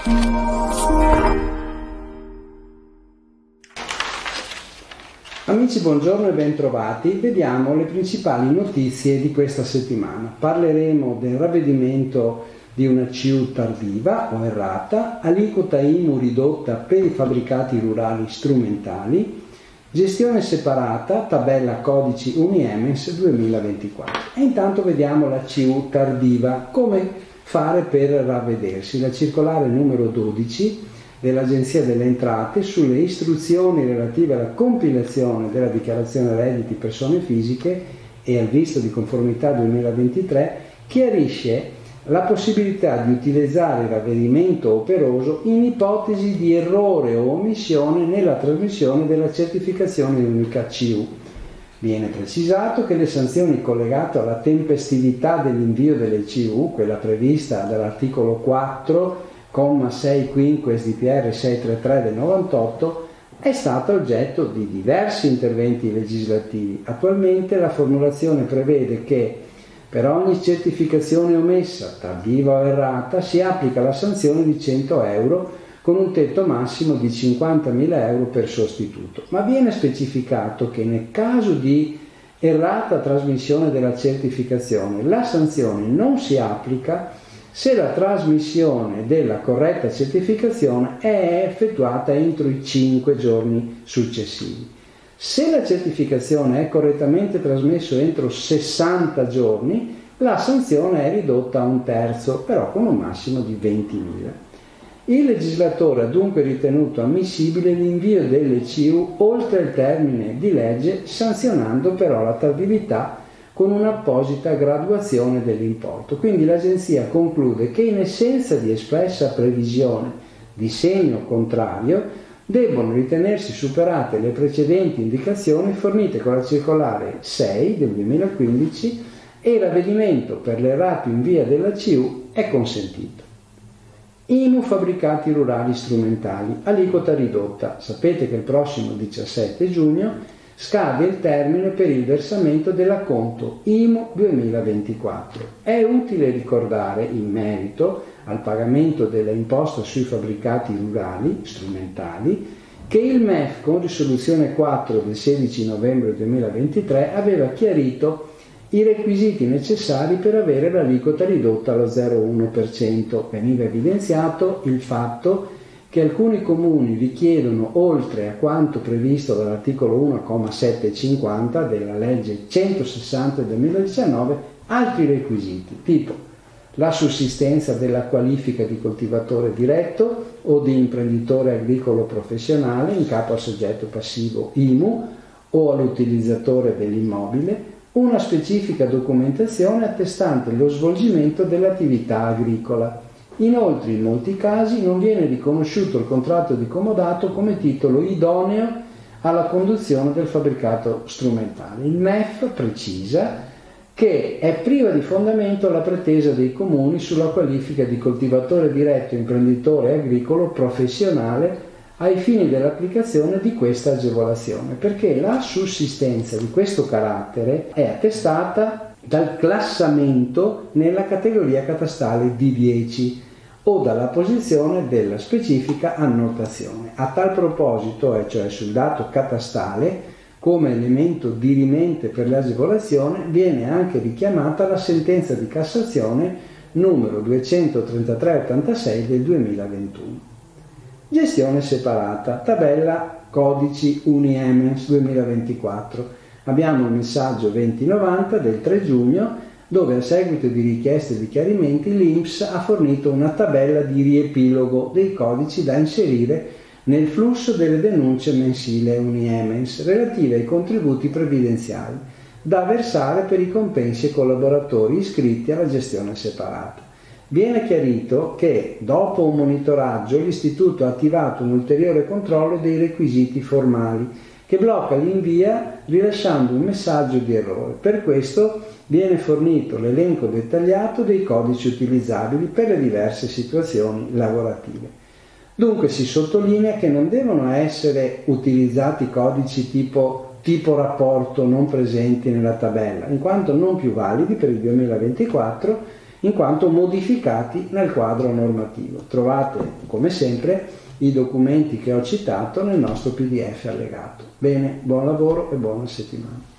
Amici, buongiorno e bentrovati. Vediamo le principali notizie di questa settimana. Parleremo del ravvedimento di una CU tardiva o errata, aliquota IMU ridotta per i fabbricati rurali strumentali, gestione separata, tabella codici Uniemens 2024. E intanto vediamo la CU tardiva, come fare per ravvedersi. La circolare numero 12 dell'Agenzia delle Entrate sulle istruzioni relative alla compilazione della dichiarazione redditi persone fisiche e al visto di conformità 2023 chiarisce la possibilità di utilizzare il ravvedimento operoso in ipotesi di errore o omissione nella trasmissione della certificazione unica CU. Viene precisato che le sanzioni collegate alla tempestività dell'invio delle CU, quella prevista dall'articolo 4, comma 6 quinques di PR 633 del 98, è stata oggetto di diversi interventi legislativi. Attualmente la formulazione prevede che per ogni certificazione omessa, tardiva o errata, si applica la sanzione di 100 euro con un tetto massimo di 50.000 euro per sostituto. Ma viene specificato che nel caso di errata trasmissione della certificazione, la sanzione non si applica se la trasmissione della corretta certificazione è effettuata entro i 5 giorni successivi. Se la certificazione è correttamente trasmessa entro 60 giorni, la sanzione è ridotta a un terzo, però con un massimo di 20.000. Il legislatore ha dunque ritenuto ammissibile l'invio delle CU oltre il termine di legge, sanzionando però la tardività con un'apposita graduazione dell'importo. Quindi l'Agenzia conclude che in assenza di espressa previsione di segno contrario debbono ritenersi superate le precedenti indicazioni fornite con la circolare 6 del 2015 e il ravvedimento per l'errato in via della CU è consentito. IMU fabbricati rurali strumentali, aliquota ridotta. Sapete che il prossimo 17 giugno scade il termine per il versamento dell'acconto IMU 2024. È utile ricordare in merito al pagamento della imposta sui fabbricati rurali strumentali che il MEF con risoluzione 4 del 16 novembre 2023 aveva chiarito i requisiti necessari per avere l'aliquota ridotta allo 0,1%. Veniva evidenziato il fatto che alcuni comuni richiedono, oltre a quanto previsto dall'articolo 1,750 della legge 160 del 2019, altri requisiti, tipo la sussistenza della qualifica di coltivatore diretto o di imprenditore agricolo professionale in capo al soggetto passivo IMU o all'utilizzatore dell'immobile, una specifica documentazione attestante lo svolgimento dell'attività agricola. Inoltre, in molti casi non viene riconosciuto il contratto di comodato come titolo idoneo alla conduzione del fabbricato strumentale. Il MEF precisa che è priva di fondamento la pretesa dei comuni sulla qualifica di coltivatore diretto imprenditore agricolo professionale ai fini dell'applicazione di questa agevolazione, perché la sussistenza di questo carattere è attestata dal classamento nella categoria catastale D10 o dalla posizione della specifica annotazione. A tal proposito, cioè sul dato catastale, come elemento dirimente per l'agevolazione, viene anche richiamata la sentenza di Cassazione numero 23386 del 2021. Gestione separata, tabella codici Uniemens 2024. Abbiamo il messaggio 2090 del 3 giugno dove a seguito di richieste di chiarimenti l'INPS ha fornito una tabella di riepilogo dei codici da inserire nel flusso delle denunce mensile Uniemens relative ai contributi previdenziali da versare per i compensi ai collaboratori iscritti alla gestione separata. Viene chiarito che dopo un monitoraggio l'Istituto ha attivato un ulteriore controllo dei requisiti formali che blocca l'invia rilasciando un messaggio di errore. Per questo viene fornito l'elenco dettagliato dei codici utilizzabili per le diverse situazioni lavorative. Dunque si sottolinea che non devono essere utilizzati codici tipo rapporto non presenti nella tabella, in quanto non più validi per il 2024, in quanto modificati nel quadro normativo. Trovate, come sempre, i documenti che ho citato nel nostro PDF allegato. Bene, buon lavoro e buona settimana.